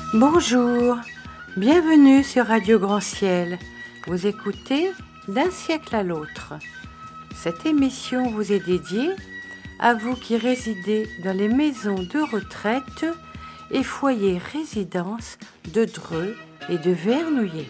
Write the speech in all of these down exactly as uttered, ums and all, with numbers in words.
Bonjour, bienvenue sur Radio Grand Ciel. Vous écoutez D'un siècle à l'autre. Cette émission vous est dédiée à vous qui résidez dans les maisons de retraite et foyers résidence de Dreux et de Vernouillet.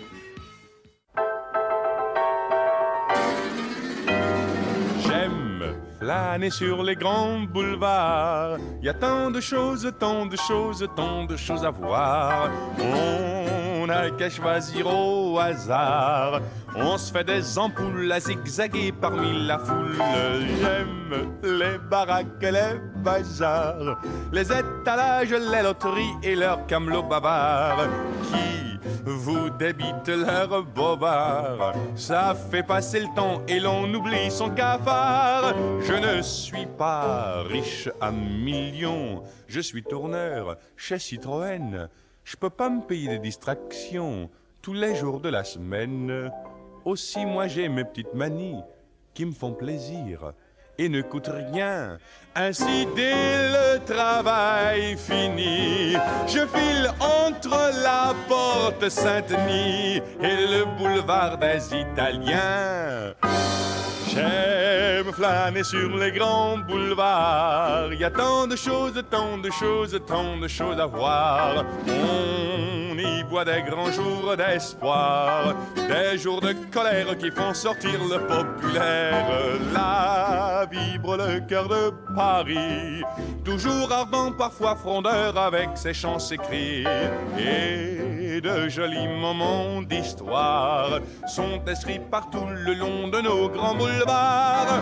Flâner sur les grands boulevards, y a tant de choses, tant de choses, tant de choses à voir. On n'a qu'à choisir au hasard. On se fait des ampoules à zigzaguer parmi la foule. J'aime les baraques et les bazars, les étalages, les loteries et leurs camelots bavards qui vous débitent leurs bobards. Ça fait passer le temps et l'on oublie son cafard. Je ne suis pas riche à millions, je suis tourneur chez Citroën. Je peux pas me payer des distractions tous les jours de la semaine. Aussi moi j'ai mes petites manies qui me font plaisir et ne coûtent rien. Ainsi dès le travail fini, je file entre la porte Saint-Denis et le boulevard des Italiens. J'aime flâner sur les grands boulevards. Y a tant de choses, tant de choses, tant de choses à voir. On y voit des grands jours d'espoir, des jours de colère qui font sortir le populaire. Là vibre le cœur de Paris, toujours ardent, parfois frondeur, avec ses chants, ses cris. Et de jolis moments d'histoire sont inscrits partout le long de nos grands boulevards.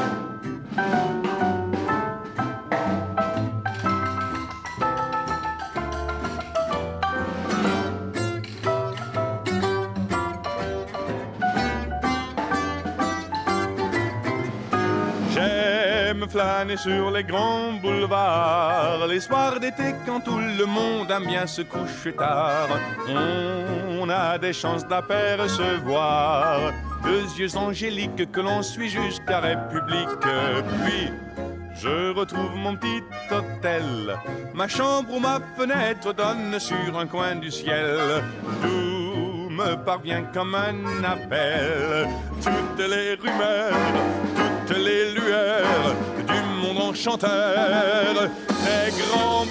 J'aime flâner sur les grands boulevards, les soirs d'été quand tout le monde aime bien se coucher tard. On a des chances d'apercevoir deux yeux angéliques que l'on suit jusqu'à République. Puis je retrouve mon petit hôtel, ma chambre ou ma fenêtre donne sur un coin du ciel, d'où me parvient comme un appel toutes les rumeurs, toutes les lueurs du monde enchanteur des grands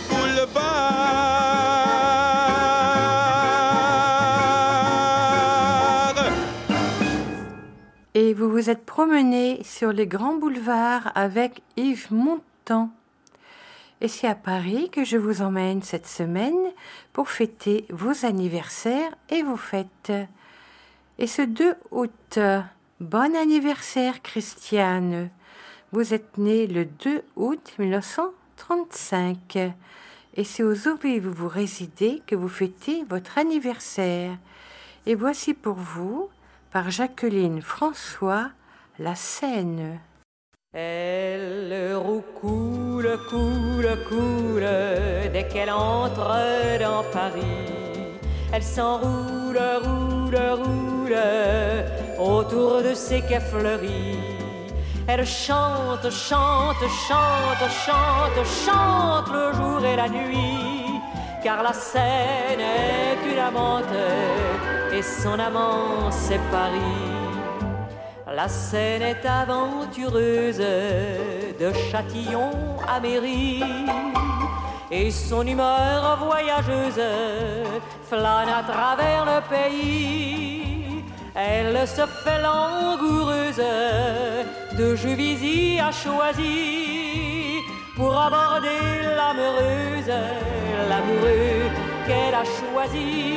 boulevards. Et vous vous êtes promené sur les grands boulevards avec Yves Montand. Et c'est à Paris que je vous emmène cette semaine pour fêter vos anniversaires et vos fêtes. Et ce deux août, bon anniversaire Christiane. Vous êtes née le deux août mille neuf cent trente-cinq. Et c'est aux Aubets où vous résidez que vous fêtez votre anniversaire. Et voici pour vous, par Jacqueline François, La Seine. Elle roucoule, coule, coule, dès qu'elle entre dans Paris. Elle s'enroule, roule, roule, autour de ses quais fleuris. Elle chante, chante, chante, chante, chante le jour et la nuit. Car la Seine est une amante et son amant c'est Paris. La Seine est aventureuse de Châtillon à Mairie, et son humeur voyageuse flâne à travers le pays. Elle se fait langoureuse de Juvisy à Choisy pour aborder l'amoureuse, l'amoureux qu'elle a choisi.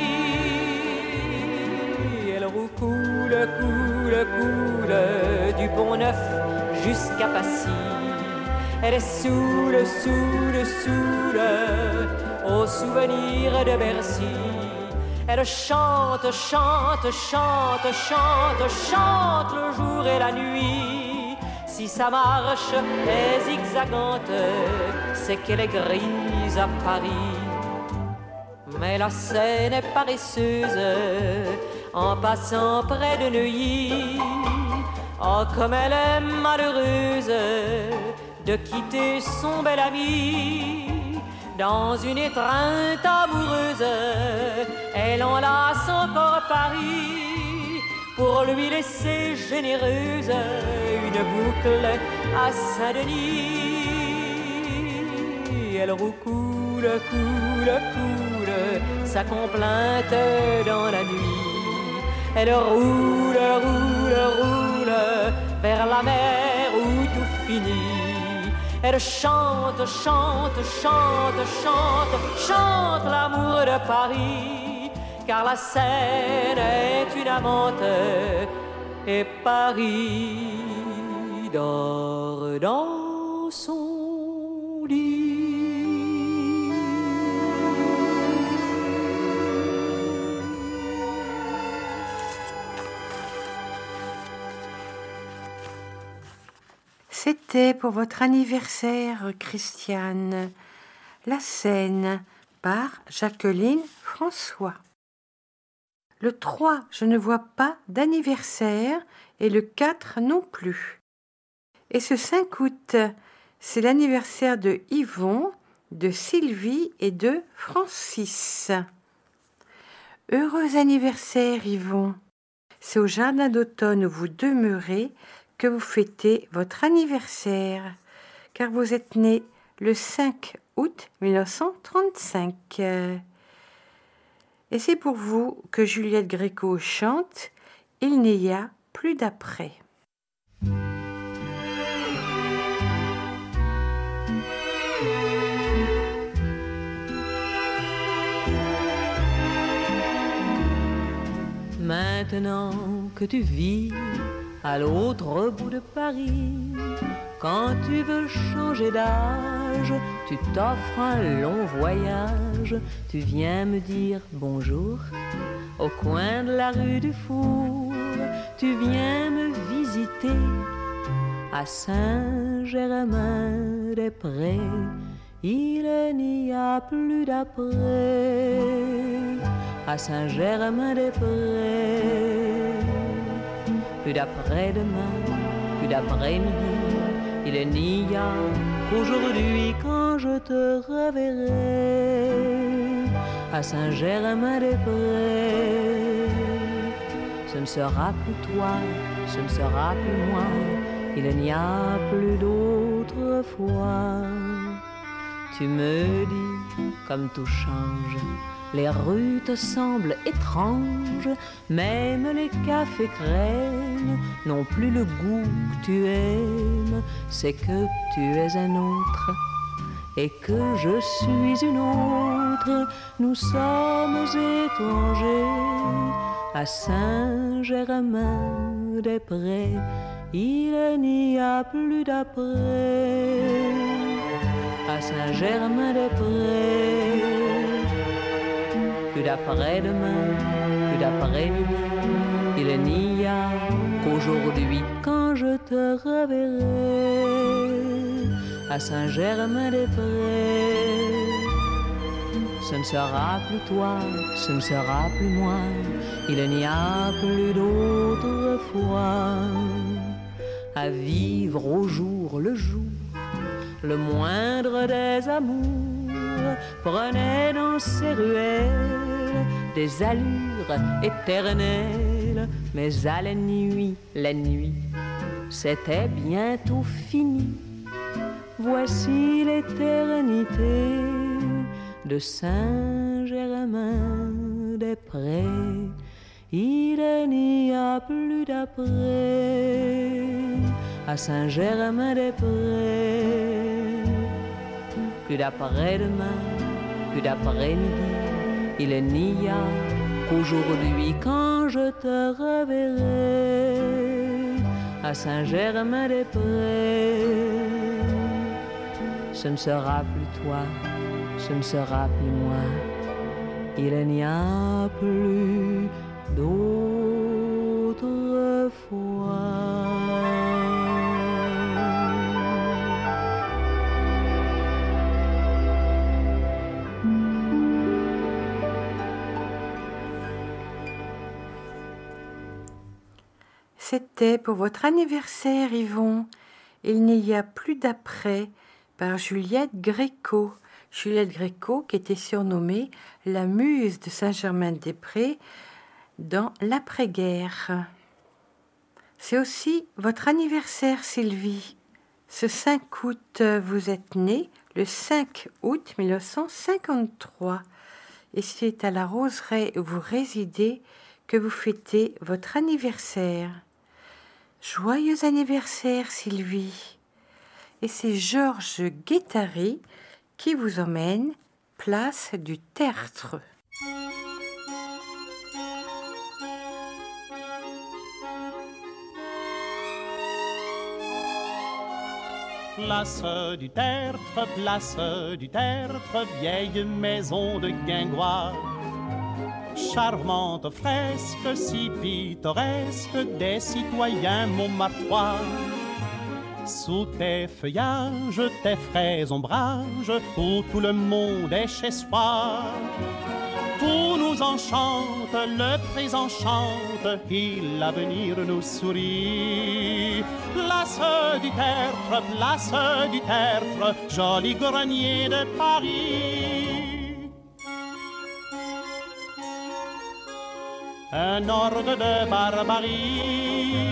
Elle roucoule, coule, coule du Pont-Neuf jusqu'à Passy. Elle est saoule, saoule, saoule au souvenir de Bercy. Elle chante, chante, chante, chante, chante le jour et la nuit. Si sa marche est zigzagante, c'est qu'elle est grise à Paris. Mais la Seine est paresseuse en passant près de Neuilly. Oh, comme elle est malheureuse de quitter son bel ami. dans une étreinte amoureuse. Elle enlace encore Paris pour lui laisser généreuse une boucle à Saint-Denis. Elle roucoule, coule, coule sa complainte dans la nuit. Elle roule, roule, roule vers la mer où tout finit. Elle chante, chante, chante, chante, chante l'amour de Paris, car la Seine est une amante et Paris dort dans son lit. C'était pour votre anniversaire, Christiane. La Seine par Jacqueline François. Le trois, je ne vois pas d'anniversaire et le quatre non plus. Et ce cinq août, c'est l'anniversaire de Yvon, de Sylvie et de Francis. Heureux anniversaire, Yvon. C'est au jardin d'automne où vous demeurez que vous fêtez votre anniversaire, car vous êtes né le cinq août mille neuf cent trente-cinq. Et c'est pour vous que Juliette Gréco chante « Il n'y a plus d'après ». Maintenant que tu vis à l'autre bout de Paris, quand tu veux changer d'âge, tu t'offres un long voyage. Tu viens me dire bonjour au coin de la rue du Four. Tu viens me visiter à Saint-Germain-des-Prés. Il n'y a plus d'après à Saint-Germain-des-Prés. Plus d'après-demain, plus d'après-midi, il n'y a qu'aujourd'hui quand je te reverrai à Saint-Germain-des-Prés. Ce ne sera plus toi, ce ne sera plus moi, il n'y a plus d'autre fois. Tu me dis comme tout change, les rues te semblent étranges, même les cafés crèmes n'ont plus le goût que tu aimes. C'est que tu es un autre et que je suis une autre. Nous sommes étrangers à Saint-Germain-des-Prés. Il n'y a plus d'après à Saint-Germain-des-Prés. Plus d'après-demain, plus d'après-midi, il n'y a qu'aujourd'hui quand je te reverrai à Saint-Germain-des-Prés. Ce ne sera plus toi, ce ne sera plus moi, il n'y a plus d'autre fois. À vivre au jour le jour, le moindre des amours prenait dans ses ruelles des allures éternelles. Mais à la nuit, la nuit, c'était bientôt fini. Voici l'éternité de Saint-Germain-des-Prés. Il n'y a plus d'après à Saint-Germain-des-Prés. Plus d'après-demain, plus d'après-midi, il n'y a qu'aujourd'hui quand je te reverrai à Saint-Germain-des-Prés. Ce ne sera plus toi, ce ne sera plus moi, il n'y a plus d'autre fois. C'était pour votre anniversaire, Yvon. Il n'y a plus d'après par Juliette Gréco, Juliette Gréco, qui était surnommée la muse de Saint-Germain-des-Prés dans l'après-guerre. C'est aussi votre anniversaire, Sylvie. Ce cinq août, vous êtes née le cinq août mille neuf cent cinquante-trois. Et c'est à la Roseraie où vous résidez que vous fêtez votre anniversaire. Joyeux anniversaire, Sylvie. Et c'est Georges Guettari qui vous emmène place du Tertre. Place du Tertre, place du Tertre, vieille maison de guingois. Charmante fresque, si pittoresque, des citoyens montmartrois. Sous tes feuillages, tes frais ombrages, où tout le monde est chez soi. Tout nous enchante, le présent chante, et l'avenir nous sourit. Place du Tertre, place du Tertre, joli grenier de Paris. Un ordre de barbarie,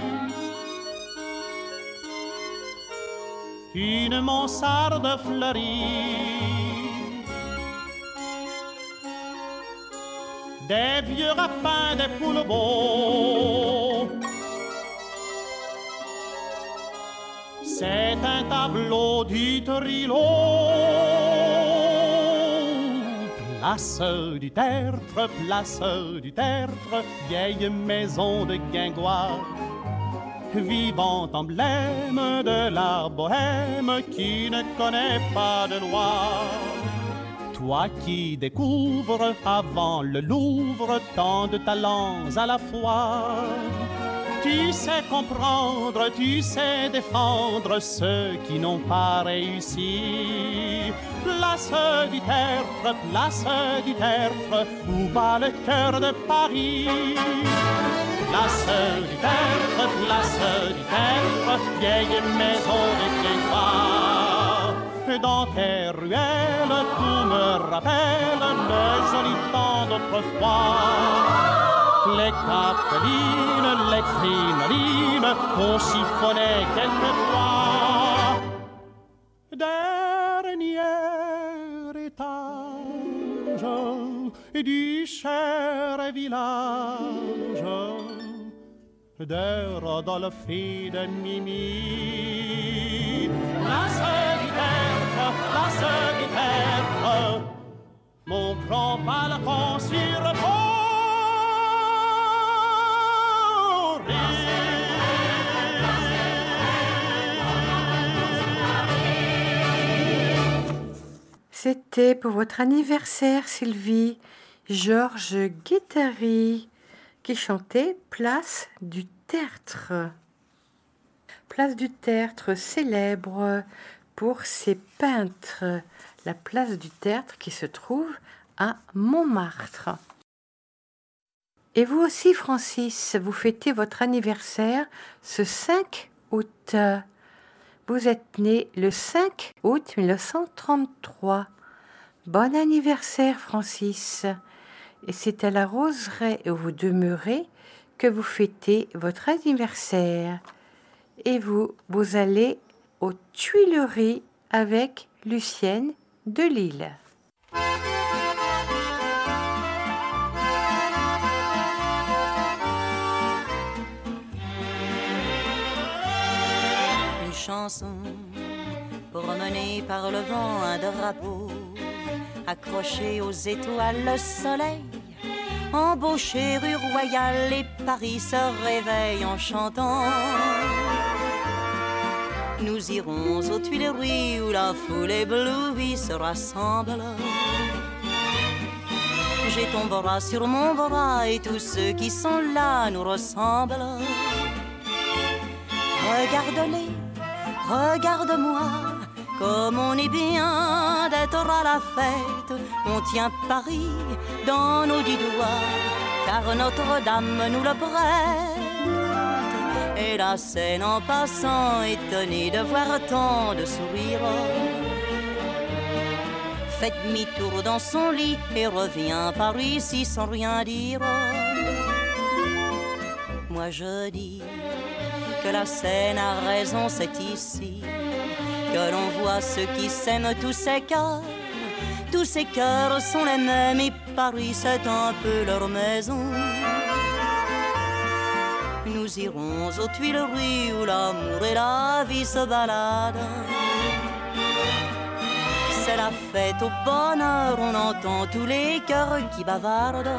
une mansarde fleurie, des vieux rapins, des poules beaux. C'est un tableau du Trillo. Place du Tertre, place du Tertre, vieille maison de guingois. Vivant emblème de la bohème qui ne connaît pas de loi. Toi qui découvres avant le Louvre tant de talents à la fois. Tu sais comprendre, tu sais défendre ceux qui n'ont pas réussi. Place du Tertre, place du Tertre, où bat le cœur de Paris. Place du Tertre, place du Tertre, vieille maison de guingois. Dans tes ruelles, tout me rappelle le joli temps d'autrefois. Les capelines, les crinolines, qu'on chiffonnait quelquefois. Dernier étage du cher village de Rodolphe et de Mimi. Place du Tertre, place du Tertre, mon grand balcon sur le pont. C'était pour votre anniversaire, Sylvie, Georges Guettari, qui chantait Place du Tertre. Place du Tertre, célèbre pour ses peintres. La place du Tertre qui se trouve à Montmartre. Et vous aussi, Francis, vous fêtez votre anniversaire ce cinq août. Vous êtes né le cinq août mille neuf cent trente-trois. Bon anniversaire, Francis. Et c'est à la Roseraie où vous demeurez que vous fêtez votre anniversaire. Et vous, vous allez aux Tuileries avec Lucienne de Lille. Une chanson pour emmener par le vent un drapeau, accroché aux étoiles le soleil, embauché rue Royale et Paris se réveille en chantant. Nous irons aux Tuileries où la foule éblouie se rassemble. J'ai ton bras sur mon bras et tous ceux qui sont là nous ressemblent. Regarde-les, regarde-moi, comme on est bien d'être à la fête. On tient Paris dans nos dix doigts, car Notre-Dame nous le prête. Et la Seine en passant, étonnée de voir tant de sourires. fait demi-tour dans son lit et revient par ici sans rien dire. Moi je dis que la scène a raison, c'est ici que l'on voit ceux qui s'aiment tous ces cœurs. Tous ces cœurs sont les mêmes et Paris c'est un peu leur maison. Nous irons aux Tuileries où l'amour et la vie se baladent. C'est la fête au bonheur, on entend tous les cœurs qui bavardent.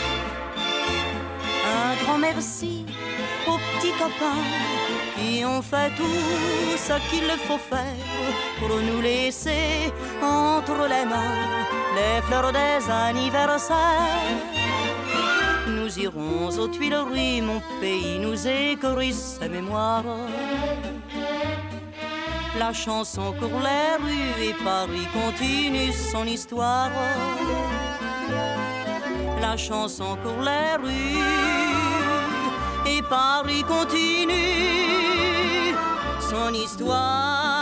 Un grand merci aux petits copains qui ont fait tout ce qu'il faut faire pour nous laisser entre les mains les fleurs des anniversaires. Nous irons aux Tuileries, mon pays nous écurie ses mémoires. La chanson court les rues et Paris continue son histoire. La chanson court les rues et Paris continue son histoire.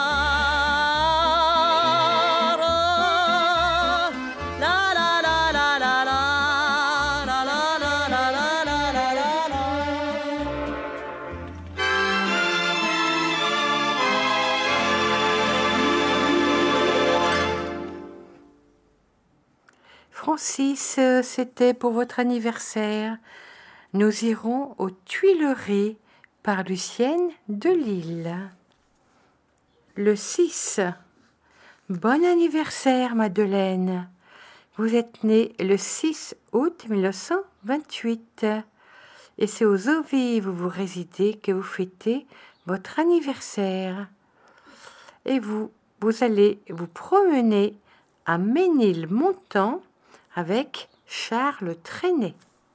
Francis, c'était pour votre anniversaire. Nous irons aux Tuileries par Lucienne de Lille. Le six. Bon anniversaire, Madeleine. Vous êtes née le six août mille neuf cent vingt-huit. Et c'est aux Eaux Vives où vous résidez que vous fêtez votre anniversaire. Et vous, vous allez vous promener à Ménilmontant avec Charles Trenet.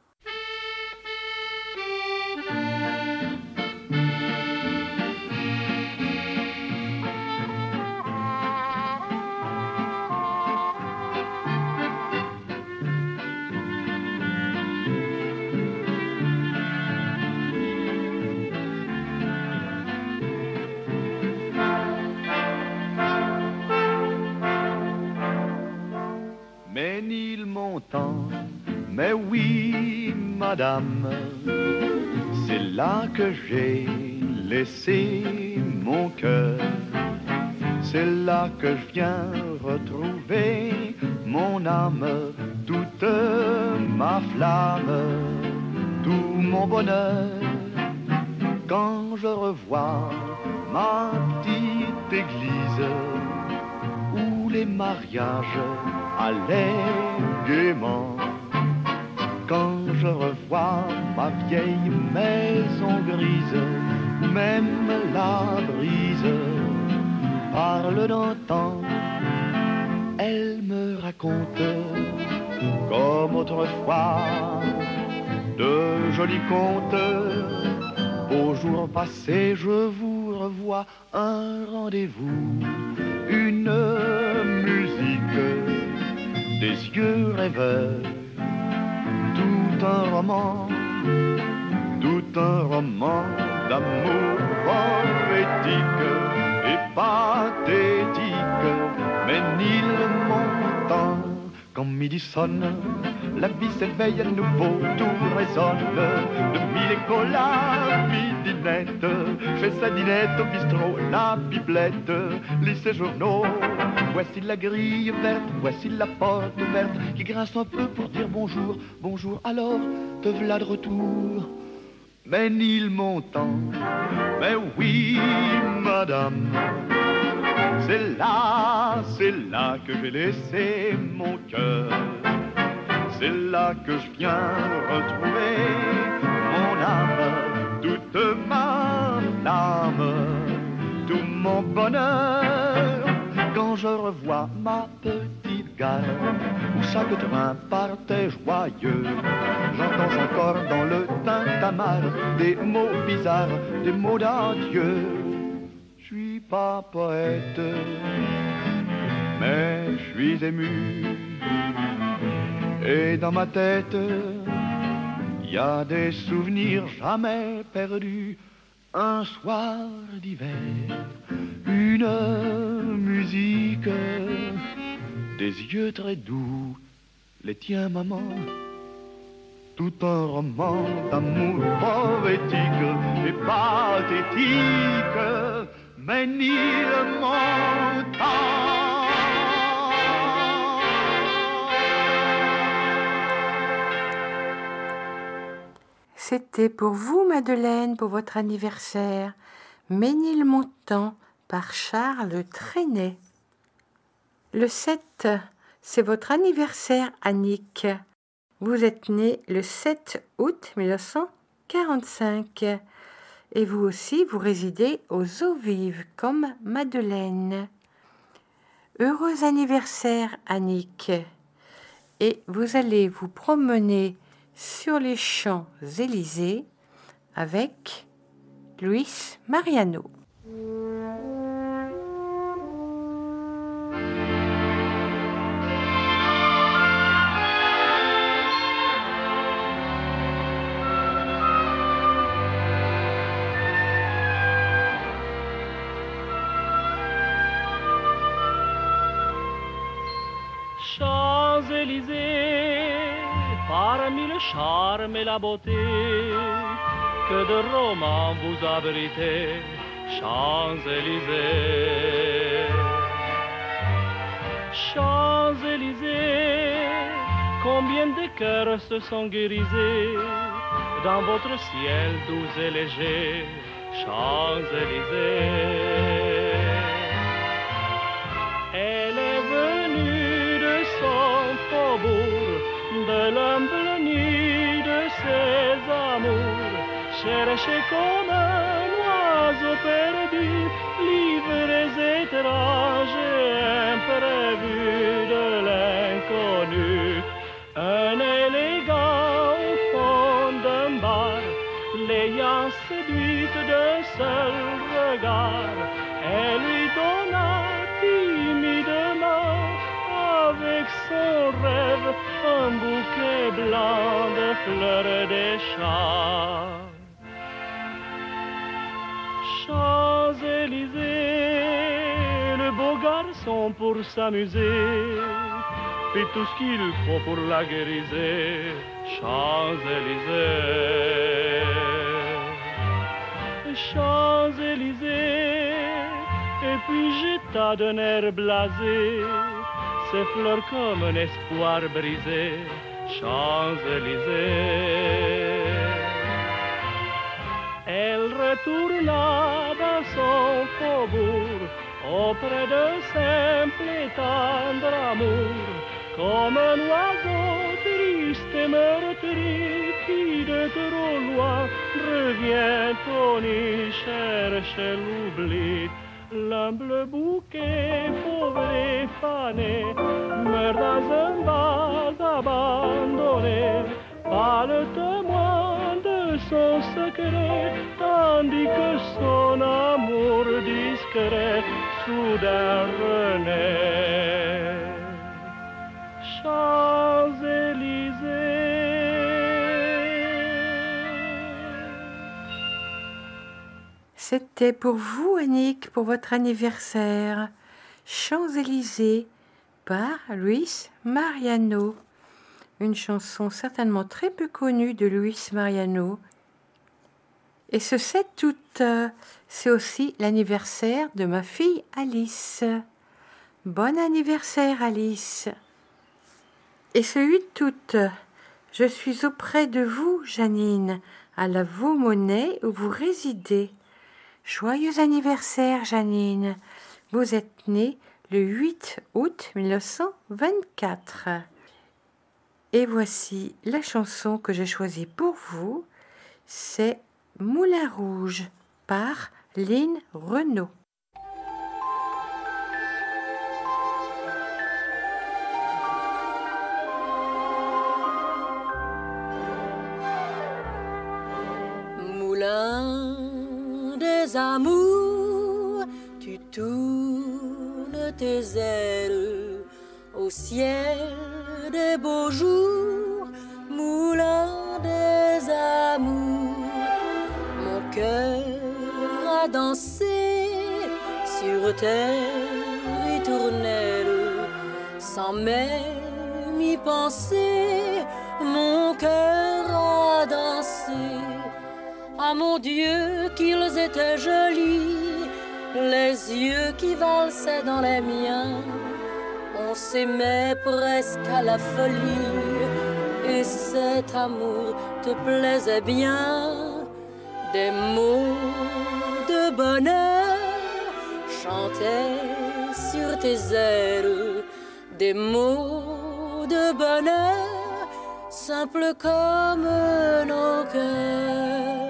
Ménilmontant, mais oui, madame, c'est là que j'ai laissé mon cœur. C'est là que je viens retrouver mon âme, toute ma flamme, tout mon bonheur. Quand je revois ma petite église où les mariages allaient gaiement, quand je revois ma vieille maison grise, même la brise parle d'antan, elle me raconte comme autrefois de jolis contes. Au jour passé, je vous revois un rendez-vous, une musique, des yeux rêveurs, tout un roman, tout un roman d'amour poétique et pathétique. Ménilmontant, quand midi sonne, la vie s'éveille à nouveau, tout résonne. De mille échos, la midinette, fait sa dinette au bistrot, la biblette, lit ses journaux. Voici la grille verte, voici la porte ouverte, qui grince un peu pour dire bonjour, bonjour, alors te v'là de retour. Ménilmontant, mais oui, madame, c'est là, c'est là que j'ai laissé mon cœur. C'est là que je viens retrouver mon âme, toute ma flamme, tout mon bonheur. Quand je revois ma petite gare où chaque train partait joyeux, j'entends encore dans le tintamarre des mots bizarres, des mots d'adieu. Je suis pas poète, mais je suis ému. Et dans ma tête, y a des souvenirs jamais perdus. Un soir d'hiver, une musique des yeux très doux, les tiens maman, tout un roman d'amour poétique et pathétique, Ménilmontant. C'était pour vous, Madeleine, pour votre anniversaire. Ménilmontant par Charles Trenet. Le sept, c'est votre anniversaire, Annick. Vous êtes née le sept août mille neuf cent quarante-cinq. Et vous aussi, vous résidez aux eaux vives, comme Madeleine. Heureux anniversaire, Annick. Et vous allez vous promener sur les Champs-Élysées avec Luis Mariano. Champs-Élysées, parmi le charme et la beauté, que de romans vous abritez, Champs-Élysées. Champs-Élysées, combien de cœurs se sont grisés dans votre ciel doux et léger, Champs-Élysées. Elle est venue de son faubourg, de l'humble nid de ses amours, chercher comme un oiseau perdu, livrés étranges et imprévus de l'inconnu. Un élégant au fond d'un bar, l'ayant séduite d'un seul regard, elle lui donna timidement avec son rêve un bouquet blanc de fleurs des champs. Champs-Élysées, le beau garçon pour s'amuser fait tout ce qu'il faut pour la guériser, Champs-Élysées. Champs-Élysées, et puis jeta d'un air blasé ses fleurs comme un espoir brisé, Champs-Élysées. Elle retourna dans son faubourg auprès d'un simple et tendre amour, comme un oiseau triste et meurtri qui de trop loin revient au nid chercher l'oubli. L'humble bouquet pauvre et fané meurt dans un vase abandonné, pas le témoin de son secret, tandis que son amour discret soudain renaît. Champs-Élysées. C'était pour vous, Annick, pour votre anniversaire. Champs-Élysées par Luis Mariano. Une chanson certainement très peu connue de Luis Mariano. Et ce sept août, c'est aussi l'anniversaire de ma fille Alice. Bon anniversaire, Alice. Et ce huit août, je suis auprès de vous, Janine, à la Vaux-Monnaie où vous résidez. Joyeux anniversaire, Janine. Vous êtes née le huit août mille neuf cent vingt-quatre. Et voici la chanson que j'ai choisie pour vous. C'est Moulin Rouge par Lynn Renaud. Moulin des amours, tu tournes tes ailes au ciel des beaux jours, moulin des amours. Mon cœur a dansé sur tes ritournelles, sans sans même y penser, mon cœur a dansé. Ah mon Dieu, qu'ils étaient jolis, les yeux qui valsaient dans les miens. On s'aimait presque à la folie, et cet amour te plaisait bien. Des mots de bonheur chantaient sur tes airs, des mots de bonheur simples comme nos cœurs.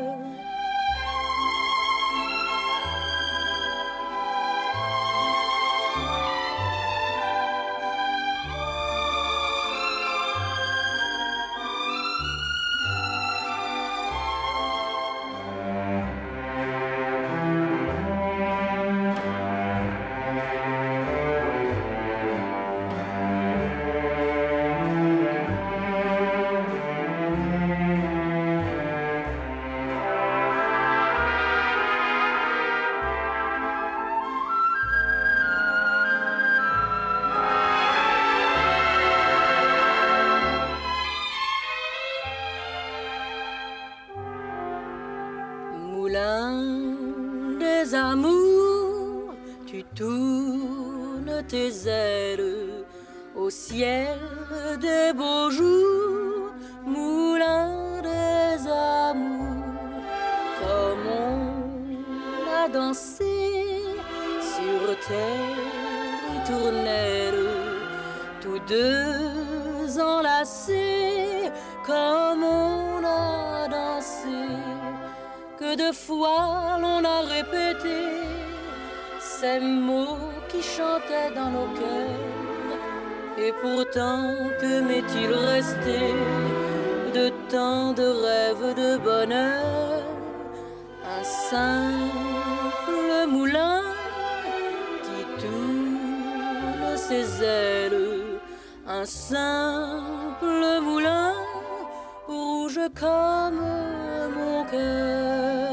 Tes ailes au ciel des beaux jours, moulin des amours, comme on a dansé sur terre tournelle, tous deux enlacés, comme on a dansé, que de fois l'on a répété ces mots qui chantait dans nos cœurs. Et pourtant, que m'est-il resté de tant de rêves de bonheur? Un simple moulin qui tourne ses ailes, un simple moulin rouge comme mon cœur.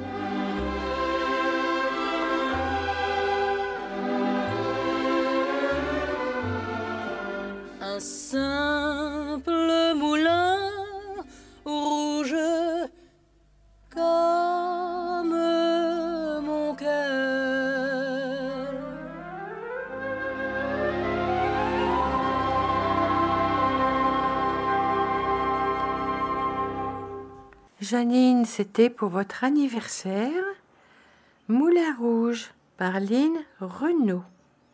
Un simple moulin rouge comme mon cœur. Janine, c'était pour votre anniversaire. Moulin rouge par Lynn Renaud.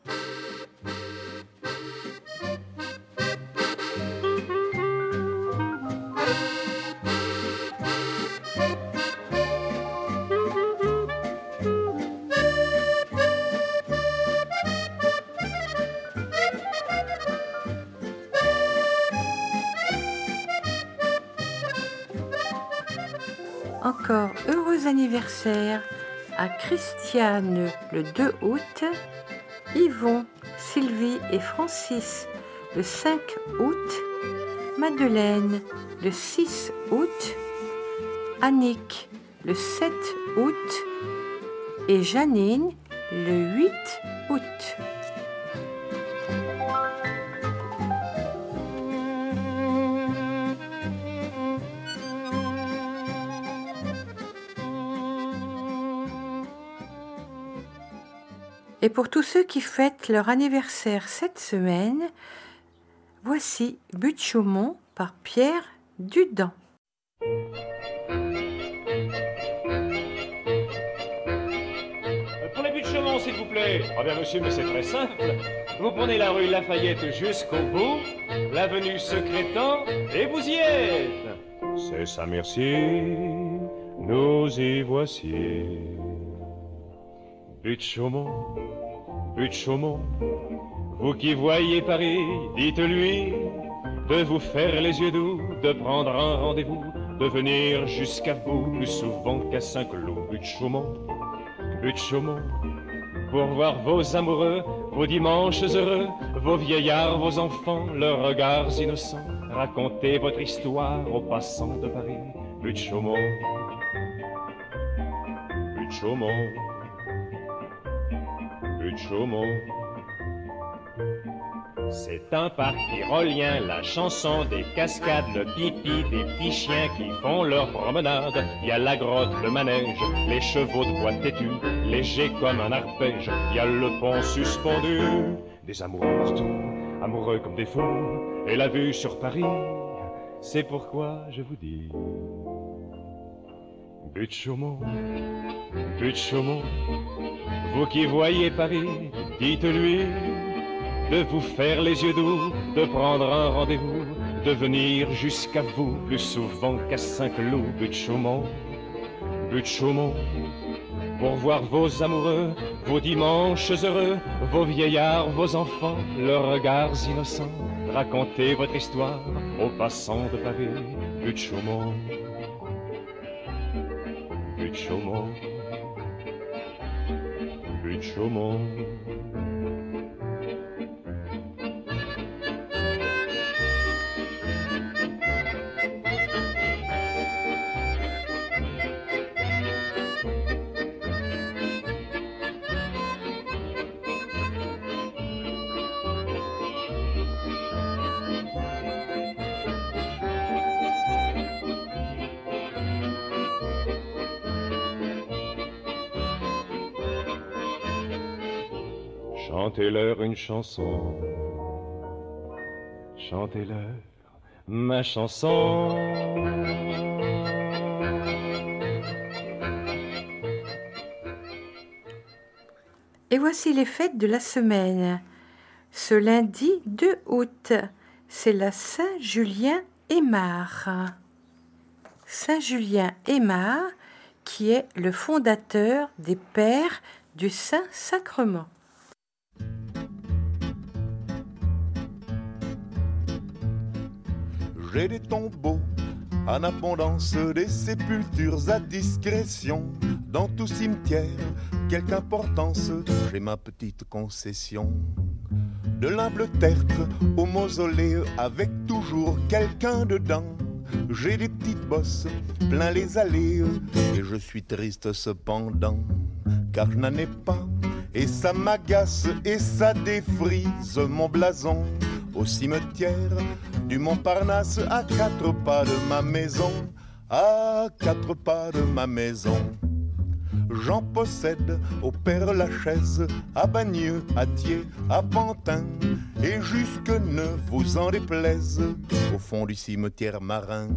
Encore heureux anniversaire à Christiane le deux août, Yvon, Sylvie et Francis le cinq août, Madeleine le six août, Annick le sept août et Janine le huit août. Et pour tous ceux qui fêtent leur anniversaire cette semaine, voici Butte Chaumont par Pierre Dudant. Pour les Butte Chaumont, s'il vous plaît. Ah bien monsieur, mais c'est très simple. Vous prenez la rue Lafayette jusqu'au bout, l'avenue Secrétan, et vous y êtes. C'est ça, merci, nous y voici. Butte Chaumont, Butte Chaumont, vous qui voyez Paris, dites-lui de vous faire les yeux doux, de prendre un rendez-vous, de venir jusqu'à vous plus souvent qu'à Saint-Cloud. Butte Chaumont, Butte Chaumont, pour voir vos amoureux, vos dimanches heureux, vos vieillards, vos enfants, leurs regards innocents, racontez votre histoire aux passants de Paris. Butte Chaumont, Butte Chaumont, Butte Chaumont. C'est un parc tyrolien, la chanson des cascades, le pipi des petits chiens qui font leur promenade. Il y a la grotte, le manège, les chevaux de bois têtus, légers comme un arpège. Il y a le pont suspendu, des amoureux partout, amoureux comme des fous, et la vue sur Paris, c'est pourquoi je vous dis. But de Chaumont, but de Chaumont, vous qui voyez Paris, dites-lui de vous faire les yeux doux, de prendre un rendez-vous, de venir jusqu'à vous plus souvent qu'à Saint-Cloud. But de Chaumont, but de Chaumont, pour voir vos amoureux, vos dimanches heureux, vos vieillards, vos enfants, leurs regards innocents, racontez votre histoire aux passants de Paris. But de Chaumont, but de Chaumont, but de Chaumont. Chantez-leur une chanson, chantez-leur ma chanson. Et voici les fêtes de la semaine. Ce lundi deux août, c'est la Saint-Julien-Aymar. Saint-Julien-Aymar, qui est le fondateur des Pères du Saint-Sacrement. J'ai des tombeaux en abondance, des sépultures à discrétion. Dans tout cimetière, quelque importance, j'ai ma petite concession. De l'humble tertre au mausolée, avec toujours quelqu'un dedans. J'ai des petites bosses plein les allées, et je suis triste cependant, car je n'en ai pas, et ça m'agace et ça défrise mon blason. Au cimetière du Montparnasse, à quatre pas de ma maison, à quatre pas de ma maison. J'en possède au Père-Lachaise, à Bagneux, à Thiers, à Pantin, et jusque ne vous en déplaise, au fond du cimetière marin.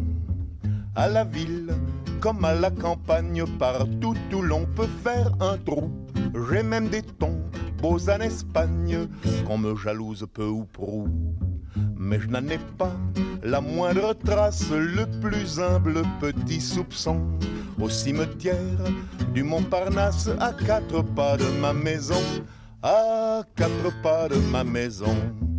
À la ville, comme à la campagne, partout où l'on peut faire un trou. J'ai même des tons beaux en Espagne, qu'on me jalouse peu ou prou. Mais je n'en ai pas la moindre trace, le plus humble petit soupçon. Au cimetière du Montparnasse, à quatre pas de ma maison, à quatre pas de ma maison.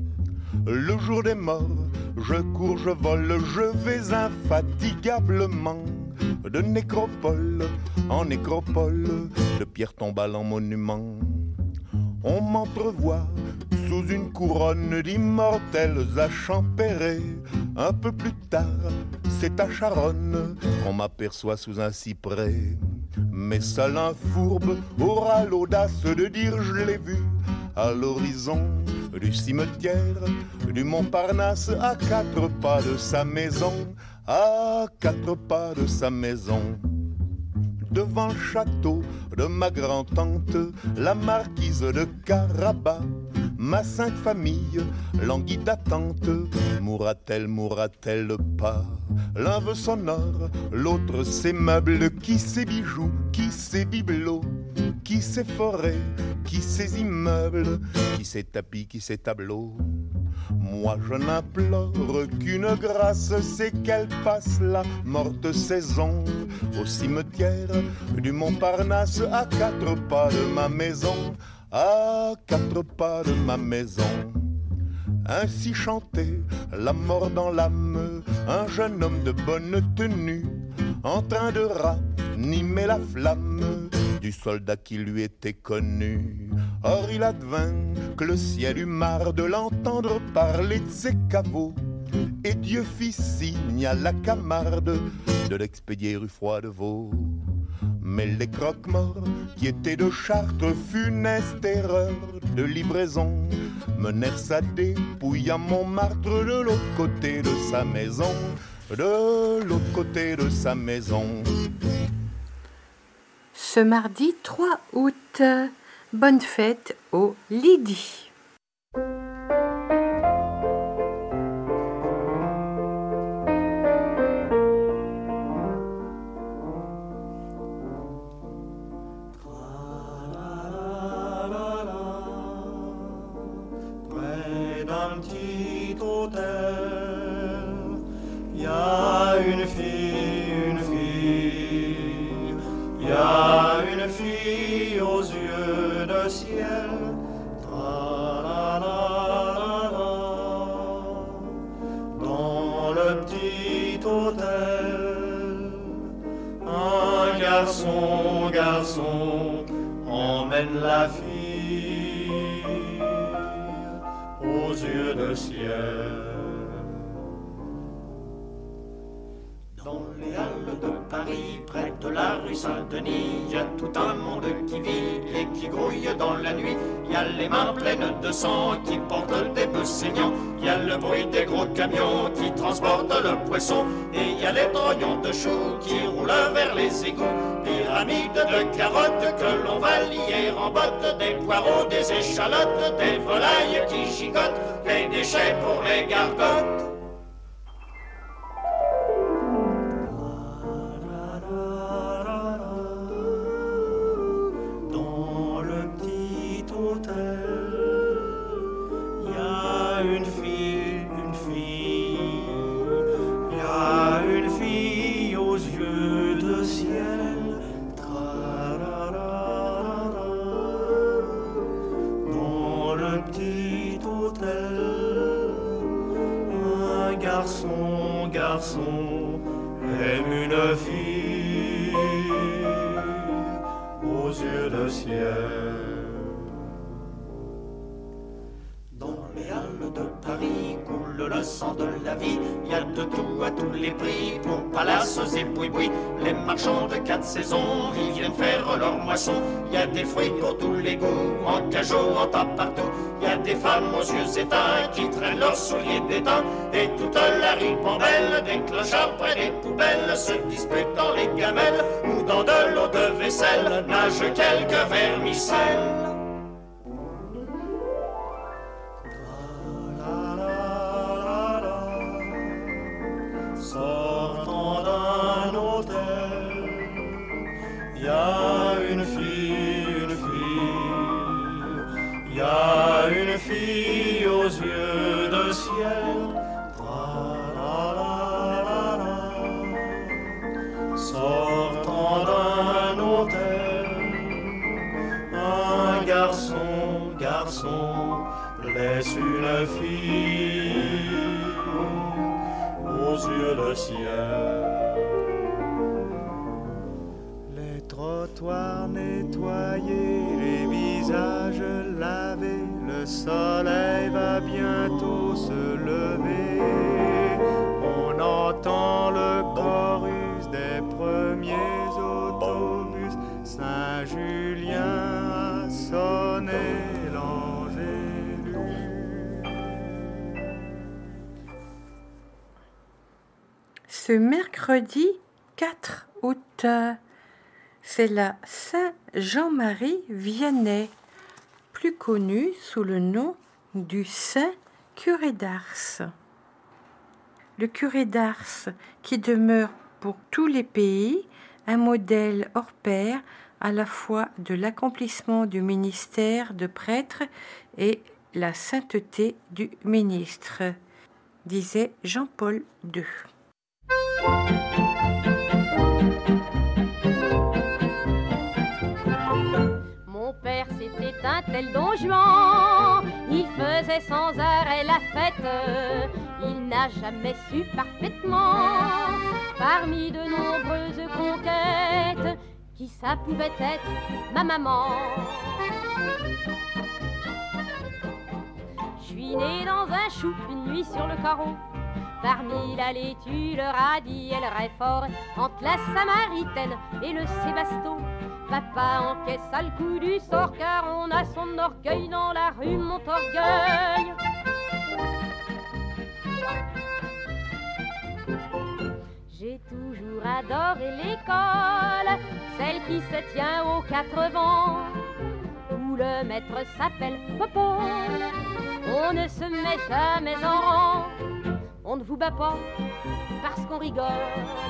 Le jour des morts, je cours, je vole, je vais infatigablement, de nécropole en nécropole, de pierre tombale en monument. On m'entrevoit sous une couronne d'immortels à Champéret. Un peu plus tard, c'est à Charonne qu'on m'aperçoit sous un cyprès. Mais seul un fourbe aura l'audace de dire je l'ai vu à l'horizon du cimetière du Montparnasse, à quatre pas de sa maison, à quatre pas de sa maison. Devant le château de ma grand-tante, la marquise de Carabas, ma sainte famille languit d'attente, mourra-t-elle, mourra-t-elle pas? L'un veut son or, l'autre ses meubles, qui ses bijoux, qui ses bibelots, qui ses forêts, qui ses immeubles, qui ses tapis, qui ses tableaux. Moi je n'implore qu'une grâce, c'est qu'elle passe la morte saison au cimetière du Montparnasse, à quatre pas de ma maison, à quatre pas de ma maison. Ainsi chantait la mort dans l'âme, un jeune homme de bonne tenue, en train de ranimer la flamme du soldat qui lui était connu. Or il advint que le ciel eut marre de l'entendre parler de ses caveaux, et Dieu fit signe à la Camarde de l'expédier rue Froidevaux. Mais les croque-morts qui étaient de Chartres, funeste erreur de livraison, menèrent sa dépouille à Montmartre de l'autre côté de sa maison, de l'autre côté de sa maison. Ce mardi trois août, bonne fête au Lydie. Près d'un petit hôtel, y a une fille, une fille, y a une fille aux yeux de ciel. Tra-la-la-la-la. Dans le petit hôtel, un garçon, garçon, emmène la fille aux yeux de ciel. Dans les halles de Paris, près de la rue Saint-Denis, il y a tout un monde qui vit et qui grouille dans la nuit. Il y a les mains pleines de sang qui portent des bœufs saignants. Il y a le bruit des gros camions qui transportent le poisson. Et il y a les trognons de choux qui roulent vers les égouts. Pyramides de carottes que l'on va lier en bottes. Des poireaux, des échalotes, des volailles qui gigotent. Des déchets pour les gargotes. Garçon, garçon, aime une fille aux yeux de ciel. Dans les halles de Paris coule le sang de la vie. Il y a de tout à tous les prix pour palaces et boui-boui. Les marchands de quatre saisons, ils viennent faire leur moisson. Il y a des fruits pour tous les goûts, en cajot, en tas partout. Il y a des femmes aux yeux éteints qui traînent leurs souliers d'étain. Et toute la ribambelle des clochards près des poubelles se disputent dans les gamelles ou dans de l'eau de vaisselle nagent quelques vermicelles. Sortant d'un hôtel, y a une fille, une fille, y a une fille aux yeux de ciel. Sortant d'un hôtel, un garçon, garçon, laisse une fille aux yeux de ciel. Les trottoirs nettoyés, les visages lavés, le soleil va bientôt se lever. On entend le chorus des premiers autobus. Saint-Julien a sonné l'Angélus. Ce mercredi quatre août, c'est la Saint-Jean-Marie Vianney, plus connu sous le nom du Saint Curé d'Ars. Le curé d'Ars qui demeure pour tous les pays un modèle hors pair à la fois de l'accomplissement du ministère de prêtre et la sainteté du ministre, disait Jean-Paul deux. Mon père c'était un tel don Juan, il faisait sans arrêt la fête. Il n'a jamais su parfaitement, parmi de nombreuses conquêtes, qui ça pouvait être ma maman. Je suis née dans un chou, une nuit sur le carreau, Parmi la laitue, le radis et le réfort, entre la Samaritaine et le Sébasto, papa encaissa le coup du sort, car on a son orgueil dans la rue Montorgueil. J'ai toujours adoré l'école, celle qui se tient aux quatre vents, où le maître s'appelle Popol. On ne se met jamais en rang, on ne vous bat pas parce qu'on rigole.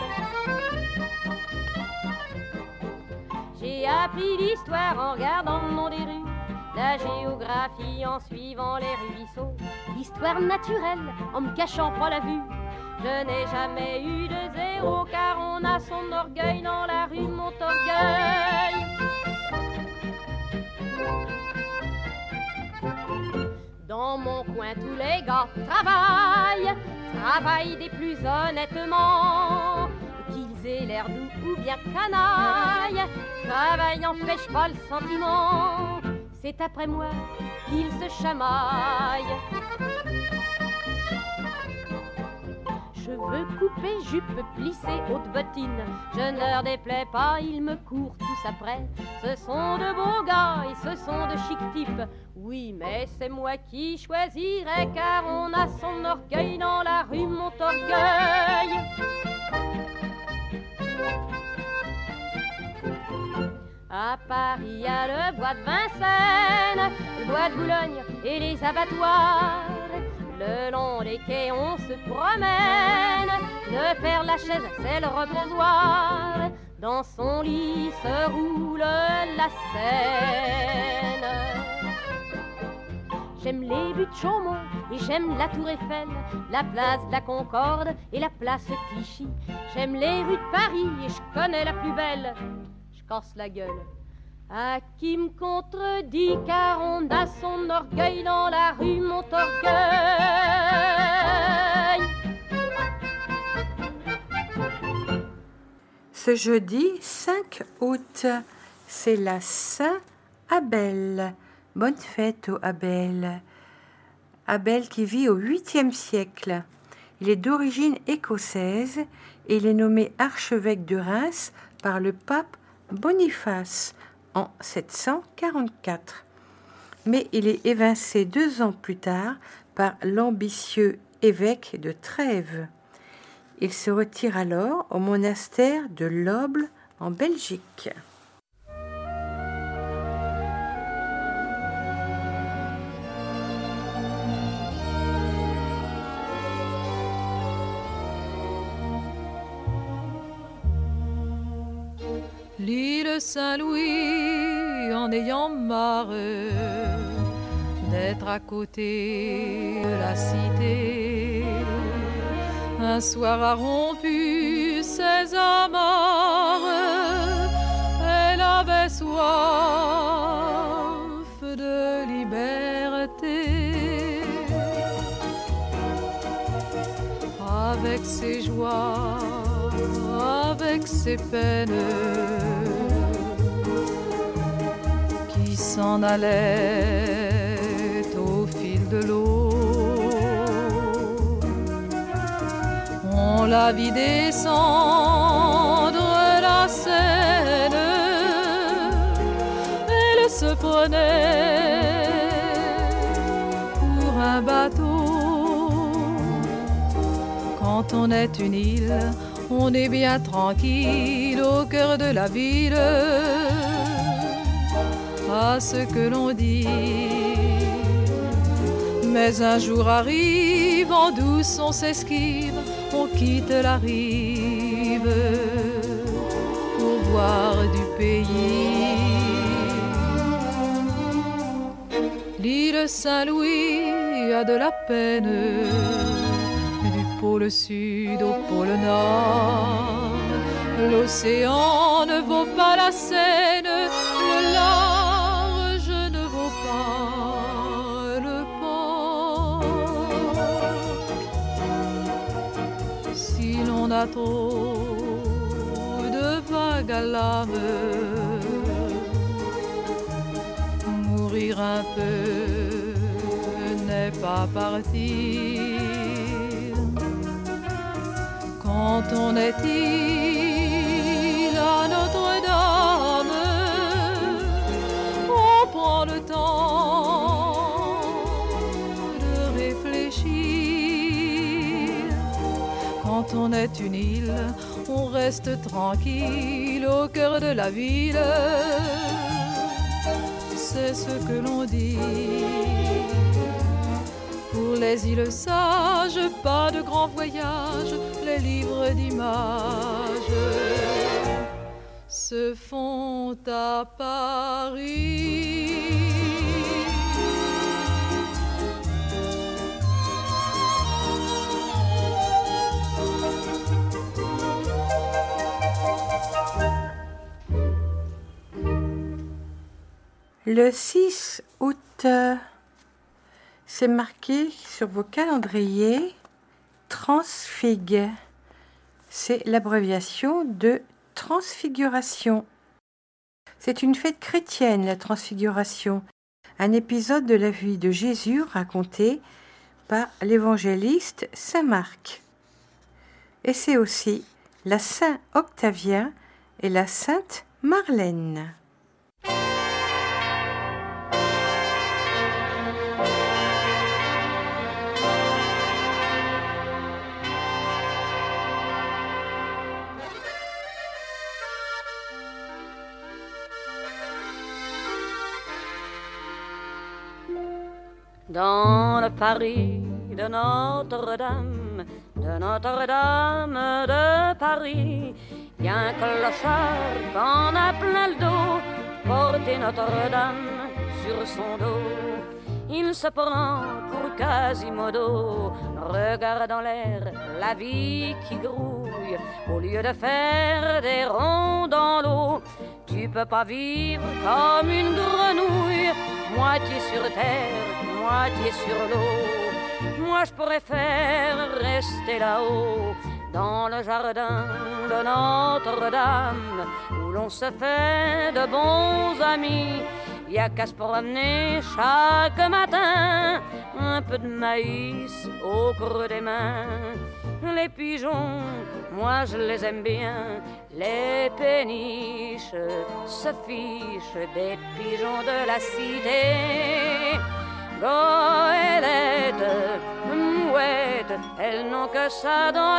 J'ai appris l'histoire en regardant le nom des rues, la géographie en suivant les ruisseaux, l'histoire naturelle en me cachant pas la vue. Je n'ai jamais eu de zéro, car on a son orgueil dans la rue Montorgueil. Dans mon coin, tous les gars travaillent, travaillent des plus honnêtement. Qu'ils aient l'air doux ou bien canaille, travail n'empêche pas le sentiment. C'est après moi qu'ils se chamaillent. Cheveux coupés, jupe plissée, haute bottine, je ne leur déplais pas, ils me courent tous après. Ce sont de beaux gars et ce sont de chic types. Oui, mais c'est moi qui choisirais, car on a son orgueil dans la rue Montorgueil. À Paris, il y a le bois de Vincennes, le bois de Boulogne et les abattoirs. Le long des quais, on se promène. Le Père Lachaise, c'est le reposoir. Dans son lit se roule la Seine. J'aime les buttes Chaumont et j'aime la Tour Eiffel, la place de la Concorde et la place Clichy. J'aime les rues de Paris et je connais la plus belle. Je casse la gueule à qui me contredit, car on a son orgueil dans la rue Montorgueil. Ce jeudi cinq août, c'est la Saint-Abel. Bonne fête au Abel. Abel qui vit au huitième siècle. Il est d'origine écossaise et il est nommé archevêque de Reims par le pape Boniface en sept cent quarante-quatre. Mais il est évincé deux ans plus tard par l'ambitieux évêque de Trèves. Il se retire alors au monastère de Loble en Belgique. L'île Saint-Louis, en ayant marre d'être à côté de la cité, un soir a rompu ses amarres. Elle avait soif de liberté. Avec ses joies, avec ses peines, qui s'en allait au fil de l'eau. On la vit descendre la Seine, elle se prenait pour un bateau. Quand on est une île, on est bien tranquille au cœur de la ville, à ce que l'on dit. Mais un jour arrive, en douce on s'esquive, on quitte la rive pour voir du pays. L'île Saint-Louis a de la peine, du pôle sud au pôle nord. L'océan ne vaut pas la Seine, le large ne vaut pas le port. Si l'on a trop de vagues à l'âme, mourir un peu n'est pas partir. quand on est-il à Notre-Dame, on prend le temps de réfléchir. Quand on est une île, on reste tranquille au cœur de la ville. C'est ce que l'on dit. Pour les îles sages, pas de grands voyages, les livres d'images se font à Paris. Le six août, c'est marqué sur vos calendriers Transfig. C'est l'abréviation de Transfiguration. C'est une fête chrétienne, la Transfiguration, un épisode de la vie de Jésus raconté par l'évangéliste Saint Marc. Et c'est aussi la Saint Octavien et la Sainte Marlène. Dans le Paris de Notre-Dame, de Notre-Dame de Paris, y a un clochard qu'on a plein le dos, porter Notre-Dame sur son dos. Il se prend pour Quasimodo, regarde en l'air la vie qui grouille. Au lieu de faire des ronds dans l'eau, tu peux pas vivre comme une grenouille, moitié sur terre, moitié sur l'eau. Moi je pourrais faire rester là-haut, dans le jardin de Notre-Dame, où l'on se fait de bons amis. Y a qu'à se promener chaque matin, un peu de maïs au creux des mains. Les pigeons, moi je les aime bien, les péniches se fichent des pigeons de la cité. Goélette, mouette, elles n'ont que ça dans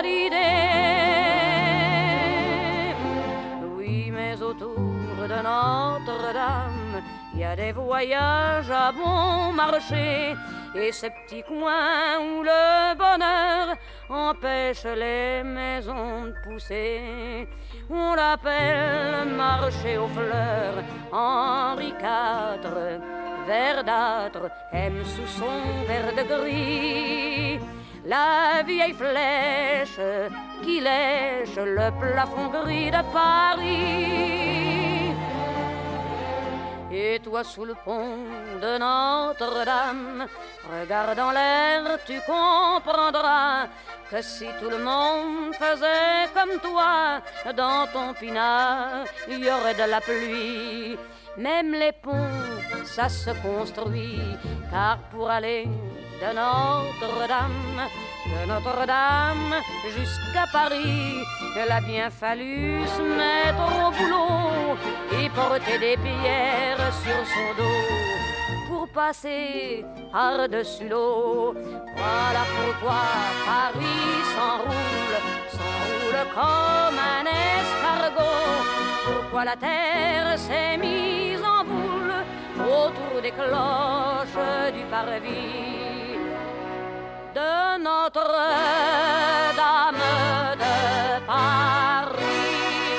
l'idée. Oui, mais autour de Notre-Dame, il y a des voyages à bon marché et ces petits coins où le bonheur empêche les maisons de pousser. On l'appelle marché aux fleurs. Henri quatre, verdâtre, aime sous son verre de gris la vieille flèche qui lèche le plafond gris de Paris. Et toi sous le pont de Notre-Dame, regarde en l'air, tu comprendras que si tout le monde faisait comme toi, dans ton pinard, il y aurait de la pluie. Même les ponts, ça se construit, car pour aller de Notre-Dame, de Notre-Dame jusqu'à Paris, il a bien fallu se mettre au boulot et porter des pierres sur son dos pour passer par-dessus l'eau. Voilà pourquoi Paris s'enroule, s'enroule comme un escargot. Pourquoi la terre s'est mise en boule autour des cloches du parvis de Notre-Dame de Paris.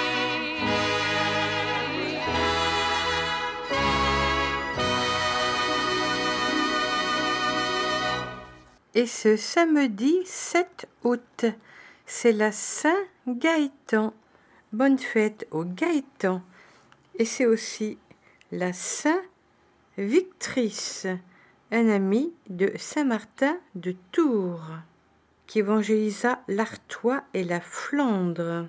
Et ce samedi sept août, c'est la Saint-Gaëtan. Bonne fête au Gaëtan. Et c'est aussi la Saint-Victrice, un ami de Saint-Martin de Tours, qui évangélisa l'Artois et la Flandre.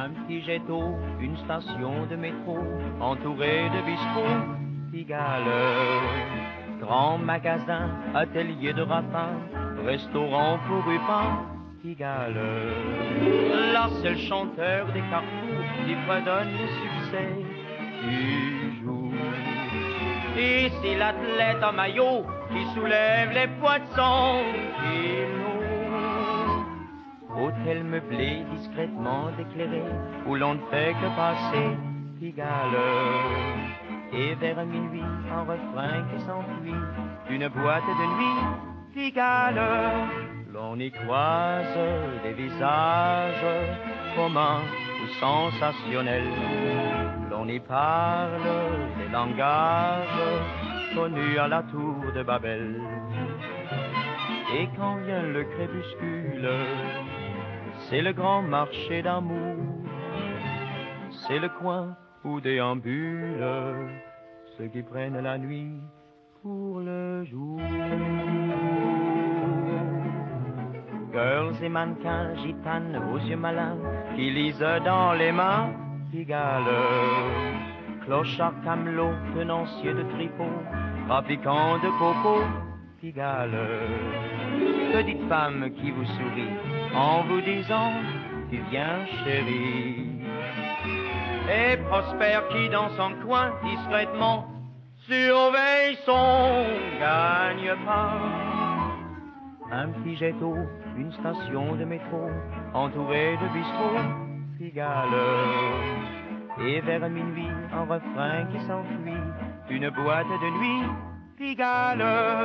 Un petit jet d'eau, une station de métro, entourée de bistrots, Pigalle. Grand magasin, atelier de rapin, restaurant pour Rupin, Pigalle. Là c'est le chanteur des carrefours qui fredonne le succès du jour. Ici l'athlète en maillot qui soulève les poids de son kilo. Hôtel meublé, discrètement éclairé, où l'on ne fait que passer, Pigalle. Et vers minuit, un refrain qui s'enfuit d'une boîte de nuit, Pigalle. L'on y croise des visages communs ou sensationnels. L'on y parle des langages connus à la tour de Babel. Et quand vient le crépuscule, c'est le grand marché d'amour, c'est le coin où déambulent ceux qui prennent la nuit pour le jour. Girls et mannequins, gitanes aux yeux malins, qui lisent dans les mains, Pigalle. Clochard camelot, tenancier de tripot, trafiquant de coco, Pigalle. Petite femme qui vous sourit en vous disant « Tu viens chérie ». Et Prosper qui dans son coin discrètement surveille son gagne-pain. Un petit jet d'eau, une station de métro, entourée de bistrots, Pigalle. Et vers minuit, un refrain qui s'enfuit, une boîte de nuit, Pigalle.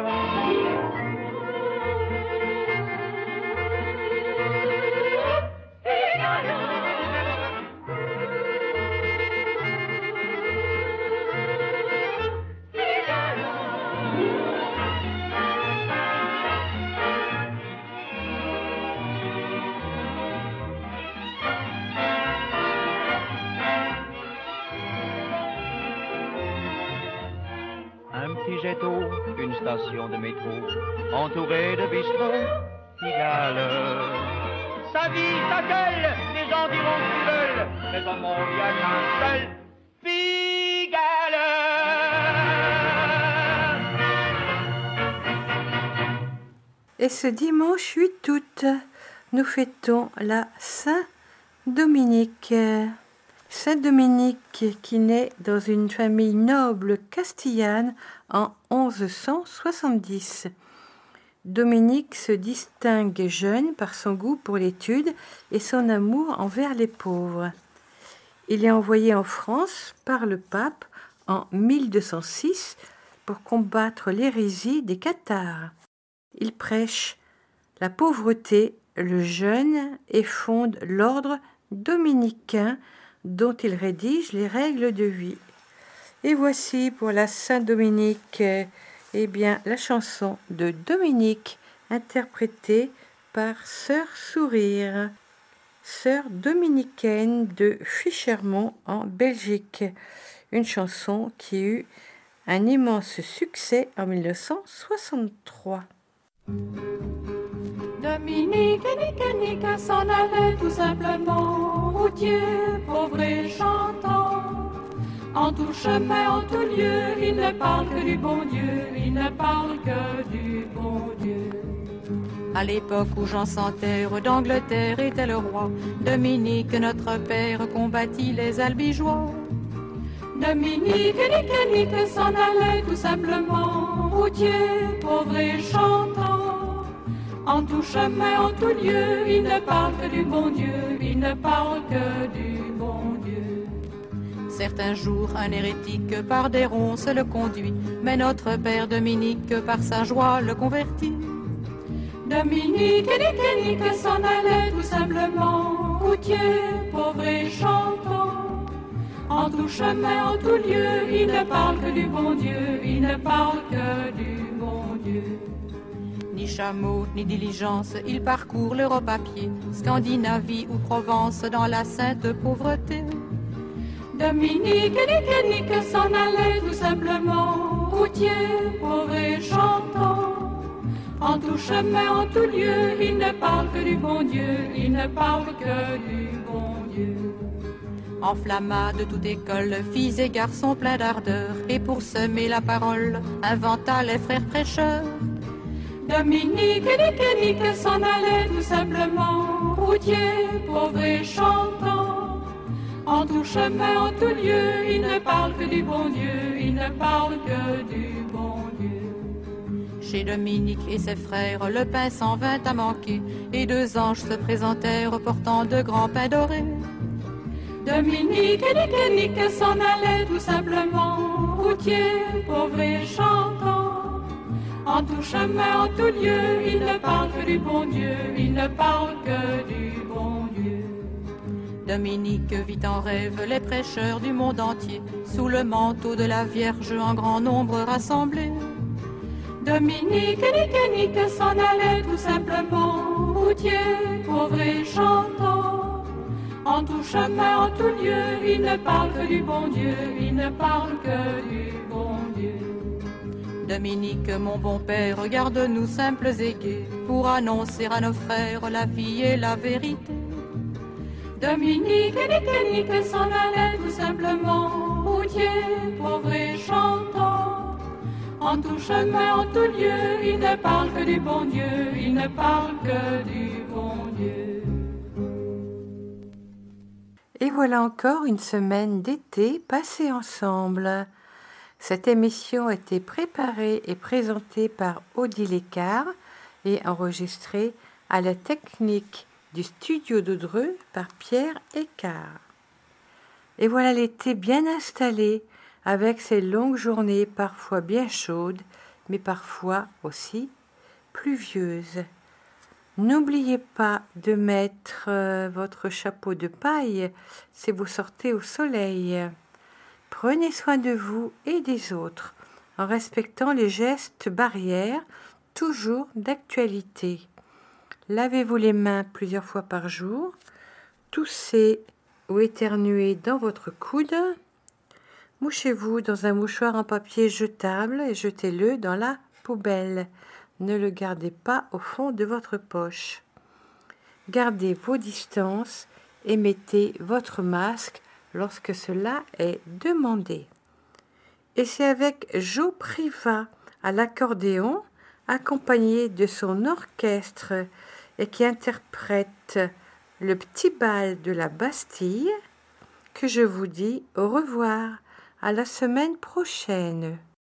Jet d'eau, une station de métro, entourée de bistrots, Pigalle. Sa vie, sa gueule, les gens diront qu'ils veulent, mais au monde il n'y a qu'un seul, Pigalle. Et ce dimanche huit août, nous fêtons la Saint-Dominique. Saint-Dominique qui naît dans une famille noble castillane en onze cent soixante-dix. Dominique se distingue jeune par son goût pour l'étude et son amour envers les pauvres. Il est envoyé en France par le pape en mille deux cent six pour combattre l'hérésie des cathares. Il prêche la pauvreté, le jeûne et fonde l'ordre dominicain dont il rédige les règles de vie. Et voici pour la Saint-Dominique, eh bien, la chanson de Dominique, interprétée par Sœur Sourire, sœur dominicaine de Fichermont en Belgique. Une chanson qui eut un immense succès en mille neuf cent soixante-trois. Dominique, nique, nique, s'en allait tout simplement, routier, pauvre et chantant. En tout chemin, en tout lieu, il ne parle que du bon Dieu, il ne parle que du bon Dieu. À l'époque où Jean sans terre d'Angleterre était le roi, Dominique, notre père, combattit les albigeois. Dominique, nique, nique, s'en allait tout simplement, routier, pauvre et chantant. En tout chemin, en tout lieu, il ne parle que du bon Dieu, il ne parle que du bon Dieu. Certains jours, un hérétique par des ronces le conduit, mais notre père Dominique par sa joie le convertit. Dominique, nique, nique, s'en allait tout simplement, routier, pauvre et chantant. En tout chemin, en tout lieu, il ne parle que du bon Dieu, il ne parle que du bon Dieu. Ni chameau, ni diligence, il parcourt l'Europe à pied, Scandinavie ou Provence dans la sainte pauvreté. Dominique, nique, nique, s'en allait tout simplement, routier, pauvre et chantant. En tout chemin, en tout lieu, il ne parle que du bon Dieu, il ne parle que du bon Dieu. enflamma de toute école, filles et garçons pleins d'ardeur, et pour semer la parole, inventa les frères prêcheurs. Dominique, nique, nique, s'en allait tout simplement, routier, pauvre et chantant. En tout chemin, en tout lieu, il ne parle que du bon Dieu, il ne parle que du bon Dieu. Chez Dominique et ses frères, le pain s'en vint à manquer, et deux anges se présentèrent portant de grands pains dorés. Dominique, nique, nique, s'en allait tout simplement, routier, pauvre et chantant. En tout chemin, en tout lieu, il ne parle que du bon Dieu, il ne parle que du bon Dieu. Dominique vit en rêve les prêcheurs du monde entier, sous le manteau de la Vierge en grand nombre rassemblés. Dominique, nique, nique, s'en allait tout simplement, routier, pauvre et chantant. En tout chemin, en tout lieu, il ne parle que du bon Dieu, il ne parle que du bon Dieu. Dominique, mon bon père, regarde-nous simples et gais, pour annoncer à nos frères la vie et la vérité. Dominique, nique, nique, s'en allait tout simplement, routier, pauvre et chantant. En tout chemin, en tout lieu, il ne parle que du bon Dieu, il ne parle que du bon Dieu. Et voilà encore une semaine d'été passée ensemble. Cette émission a été préparée et présentée par Odile Écart et enregistrée à la technique du studio de Dreux par Pierre Écart. Et voilà l'été bien installé, avec ses longues journées parfois bien chaudes, mais parfois aussi pluvieuses. N'oubliez pas de mettre euh, votre chapeau de paille si vous sortez au soleil. Prenez soin de vous et des autres en respectant les gestes barrières, toujours d'actualité. Lavez-vous les mains plusieurs fois par jour. Toussez ou éternuez dans votre coude. Mouchez-vous dans un mouchoir en papier jetable et jetez-le dans la poubelle. Ne le gardez pas au fond de votre poche. Gardez vos distances et mettez votre masque lorsque cela est demandé. Et c'est avec Joe Priva à l'accordéon, accompagné de son orchestre et qui interprète le petit bal de la Bastille, que je vous dis au revoir, à la semaine prochaine.